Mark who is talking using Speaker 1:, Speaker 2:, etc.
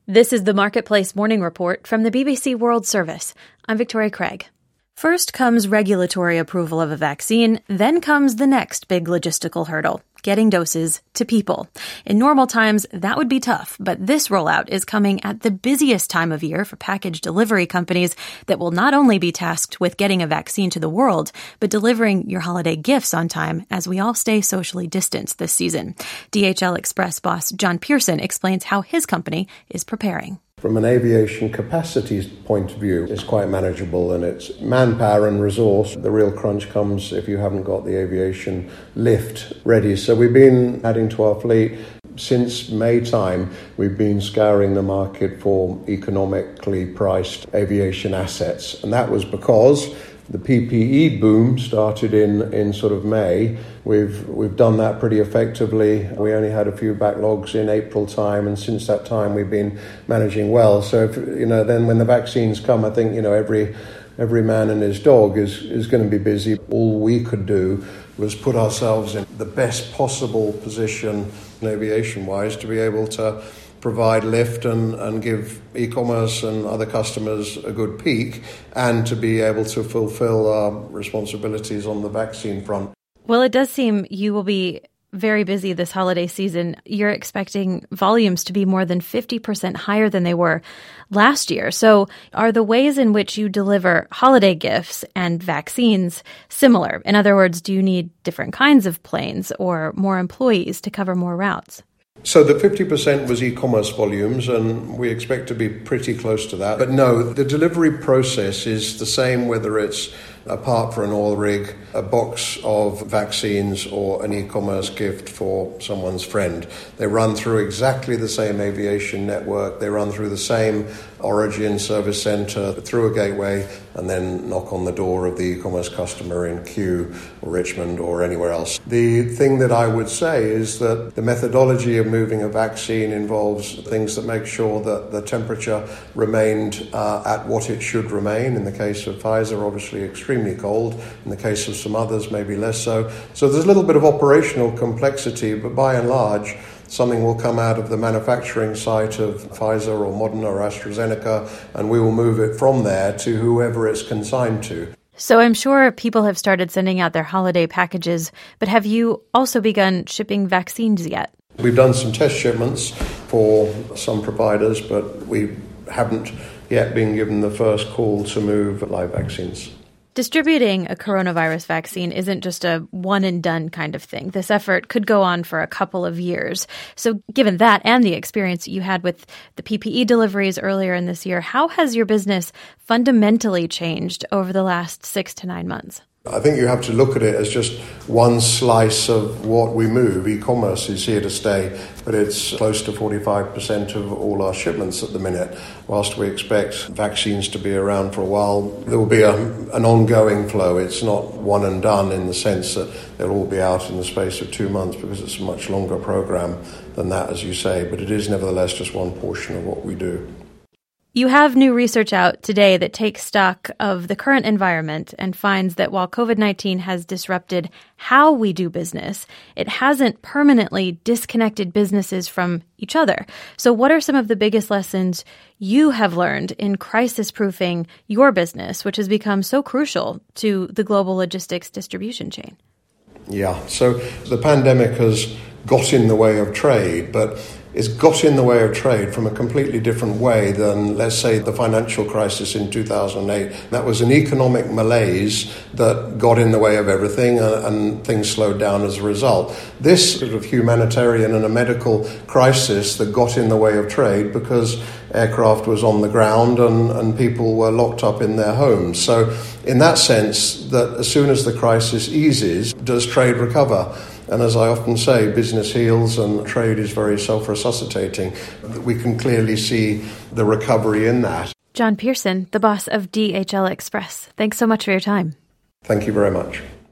Speaker 1: This is the Marketplace Morning Report from the BBC World Service. I'm Victoria Craig. First comes regulatory approval of a vaccine, then comes the next big logistical hurdle, getting doses to people. In normal times, that would be tough, but this rollout is coming at the busiest time of year for package delivery companies that will not only be tasked with getting a vaccine to the world, but delivering your holiday gifts on time as we all stay socially distanced this season. DHL Express boss John Pearson explains how his company is preparing.
Speaker 2: From an aviation capacity point of view, it's quite manageable, and it's manpower and resource. The real crunch comes if you haven't got the aviation lift ready. So we've been adding to our fleet. Since May time, we've been scouring the market for economically priced aviation assets. And that was because the PPE boom started in sort of May. We've done that pretty effectively. We only had a few backlogs in April time, and since that time we've been managing well. So then when the vaccines come, I think every man and his dog is going to be busy. All we could do was put ourselves in the best possible position aviation-wise to be able to provide lift and give e-commerce and other customers a good peak, and to be able to fulfill our responsibilities on the vaccine front.
Speaker 1: Well, it does seem you will be very busy this holiday season. You're expecting volumes to be more than 50% higher than they were last year. So are the ways in which you deliver holiday gifts and vaccines similar? In other words, do you need different kinds of planes or more employees to cover more routes?
Speaker 2: So the 50% was e-commerce volumes, and we expect to be pretty close to that. But no, the delivery process is the same whether it's a part for an oil rig, a box of vaccines, or an e-commerce gift for someone's friend. They run through exactly the same aviation network. They run through the same origin service center, through a gateway, and then knock on the door of the e-commerce customer in Kew or Richmond or anywhere else. The thing that I would say is that the methodology of moving a vaccine involves things that make sure that the temperature remained at what it should remain. In the case of Pfizer, obviously extremely cold. In the case of some others, maybe less so. So there's a little bit of operational complexity, but by and large, something will come out of the manufacturing site of Pfizer or Moderna or AstraZeneca, and we will move it from there to whoever it's consigned to.
Speaker 1: So I'm sure people have started sending out their holiday packages, but have you also begun shipping vaccines yet?
Speaker 2: We've done some test shipments for some providers, but we haven't yet been given the first call to move live vaccines.
Speaker 1: Distributing a coronavirus vaccine isn't just a one-and-done kind of thing. This effort could go on for a couple of years. So given that and the experience you had with the PPE deliveries earlier in this year, how has your business fundamentally changed over the last 6 to 9 months?
Speaker 2: I think you have to look at it as just one slice of what we move. E-commerce is here to stay, but it's close to 45% of all our shipments at the minute. Whilst we expect vaccines to be around for a while, there will be an ongoing flow. It's not one and done in the sense that they'll all be out in the space of 2 months, because it's a much longer program than that, as you say. But it is nevertheless just one portion of what we do.
Speaker 1: You have new research out today that takes stock of the current environment and finds that while COVID-19 has disrupted how we do business, it hasn't permanently disconnected businesses from each other. So what are some of the biggest lessons you have learned in crisis-proofing your business, which has become so crucial to the global logistics distribution chain?
Speaker 2: Yeah, so the pandemic has got in the way of trade, but it's got in the way of trade from a completely different way than, let's say, the financial crisis in 2008. That was an economic malaise that got in the way of everything, and things slowed down as a result. This sort of humanitarian and a medical crisis that got in the way of trade because aircraft was on the ground and people were locked up in their homes. So in that sense, that as soon as the crisis eases, does trade recover? And as I often say, business heals and trade is very self-resuscitating. We can clearly see the recovery in that.
Speaker 1: John Pearson, the boss of DHL Express. Thanks so much for your time.
Speaker 2: Thank you very much.